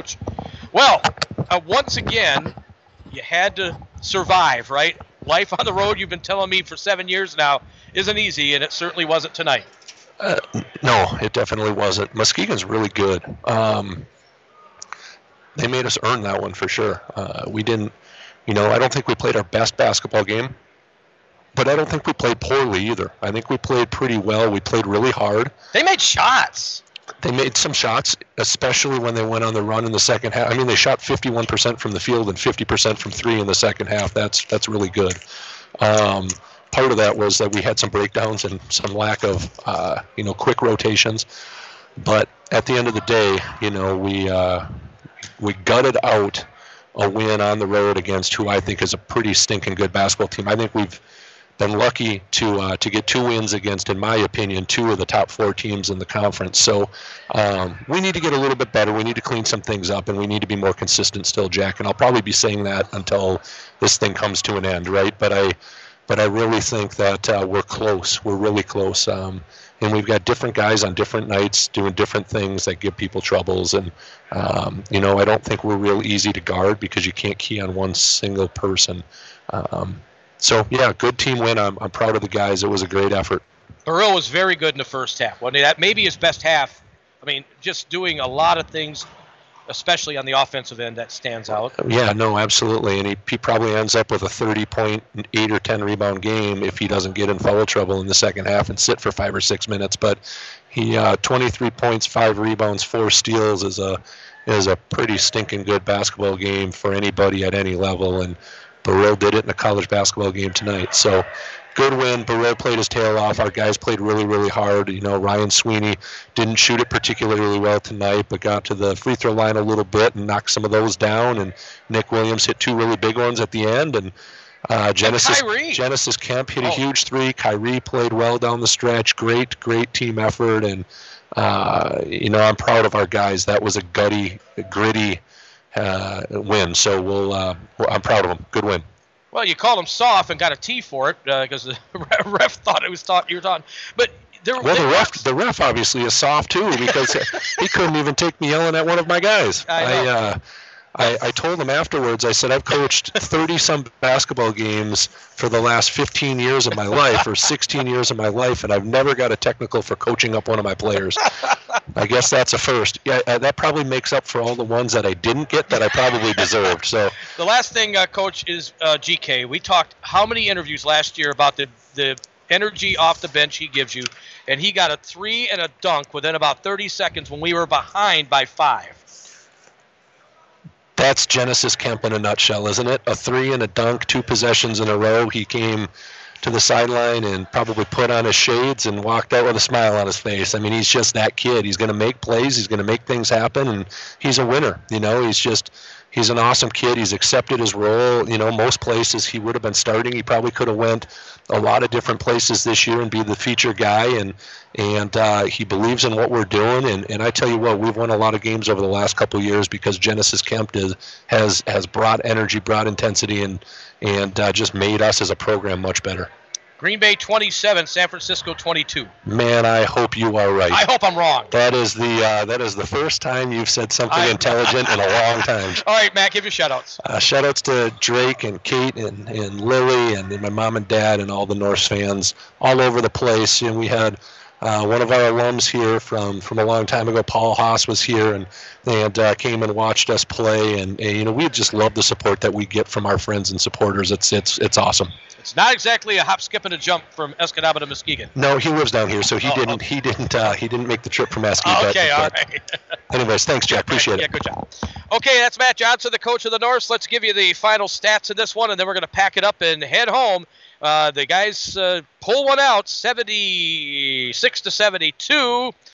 Coach. Well, once again, you had to survive, right? Life on the road, you've been telling me for 7 years now, isn't easy, and it certainly wasn't tonight. No, it definitely wasn't. Muskegon's really good. They made us earn that one for sure. We didn't, I don't think we played our best basketball game, but I don't think we played poorly either. I think we played pretty well. We played really hard. They made shots. They made some shots, especially when they went on the run in the second half. I mean, they shot 51% from the field and 50% from three in the second half. That's really good. Part of that was that we had some breakdowns and some lack of, quick rotations. But at the end of the day, we gutted out a win on the road against who I think is a pretty stinking good basketball team. I think we've been lucky to get 2 wins against, in my opinion, 2 of the top 4 teams in the conference. So we need to get a little bit better. We need to clean some things up, and we need to be more consistent still, Jack. And I'll probably be saying that until this thing comes to an end, right? But I really think that we're close. We're really close. And we've got different guys on different nights doing different things that give people troubles. And, I don't think we're real easy to guard because you can't key on one single person. So, yeah, good team win. I'm proud of the guys. It was a great effort. Burrell was very good in the first half. Well, that may be his best half. I mean, just doing a lot of things, especially on the offensive end, that stands out. Yeah, no, absolutely. And he probably ends up with a 30-point, 8 or 10 rebound game if he doesn't get in foul trouble in the second half and sit for 5 or 6 minutes. But he 23 points, 5 rebounds, 4 steals is a pretty stinking good basketball game for anybody at any level. And Burrell did it in a college basketball game tonight. So good win. Burrell played his tail off. Our guys played really, really hard. Ryan Sweeney didn't shoot it particularly well tonight, but got to the free throw line a little bit and knocked some of those down. And Nick Williams hit 2 really big ones at the end. And Genesis Kemp hit a huge 3. Kyrie played well down the stretch. Great team effort. And, I'm proud of our guys. That was a gritty win. So I'm proud of them. Good win. Well, you called him soft and got a T for it because the ref thought you were talking. But the ref obviously is soft too because he couldn't even take me yelling at one of my guys. I told him afterwards, I said, I've coached 30-some basketball games for the last 15 years of my life or 16 years of my life, and I've never got a technical for coaching up one of my players. I guess that's a first. Yeah, that probably makes up for all the ones that I didn't get that I probably deserved. So the last thing, Coach, is GK. We talked how many interviews last year about the energy off the bench he gives you, and he got a 3 and a dunk within about 30 seconds when we were behind by 5. That's Genesis Kemp in a nutshell, isn't it? A 3 and a dunk, 2 possessions in a row. He came to the sideline and probably put on his shades and walked out with a smile on his face. I mean, he's just that kid. He's going to make plays. He's going to make things happen, and he's a winner. He's an awesome kid. He's accepted his role. Most places he would have been starting. He probably could have went a lot of different places this year and be the feature guy, and he believes in what we're doing. And I tell you what, we've won a lot of games over the last couple of years because Genesis Kemp has brought energy, brought intensity, and just made us as a program much better. Green Bay 27, San Francisco 22. Man, I hope you are right. I hope I'm wrong. That is the first time you've said something intelligent in a long time. All right, Matt, give your shout-outs. Shout-outs to Drake and Kate and Lily and my mom and dad and all the Norse fans all over the place. And we had one of our alums here from a long time ago, Paul Haas, was here and came and watched us play. And we just love the support that we get from our friends and supporters. It's awesome. It's not exactly a hop, skip, and a jump from Escanaba to Muskegon. No, he lives down here, so he didn't make the trip from Muskegon. Okay, all right. Anyways, thanks, Jack. Appreciate it. Yeah, good job. Okay, that's Matt Johnson, the coach of the Norse. Let's give you the final stats in this one, and then we're going to pack it up and head home. The guys pull one out, 76-72.